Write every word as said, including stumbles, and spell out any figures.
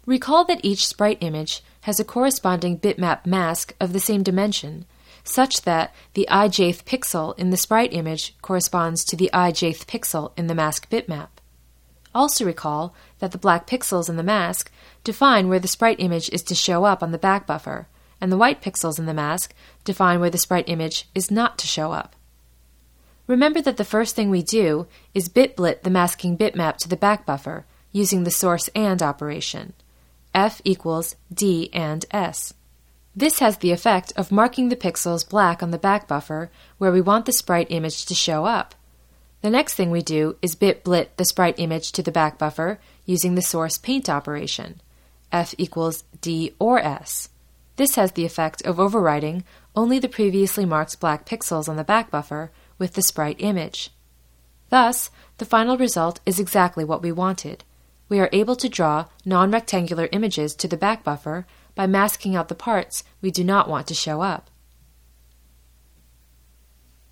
Recall that each sprite image has a corresponding bitmap mask of the same dimension, such that the ijth pixel in the sprite image corresponds to the ijth pixel in the mask bitmap. Also recall that the black pixels in the mask define where the sprite image is to show up on the back buffer, and the white pixels in the mask define where the sprite image is not to show up. Remember that the first thing we do is bitblit the masking bitmap to the back buffer using the source AND operation. F equals D and S. This has the effect of marking the pixels black on the back buffer where we want the sprite image to show up. The next thing we do is bitblit the sprite image to the back buffer using the source paint operation. F equals D or S. This has the effect of overriding only the previously marked black pixels on the back buffer with the sprite image. Thus, the final result is exactly what we wanted. We are able to draw non-rectangular images to the back buffer by masking out the parts we do not want to show up.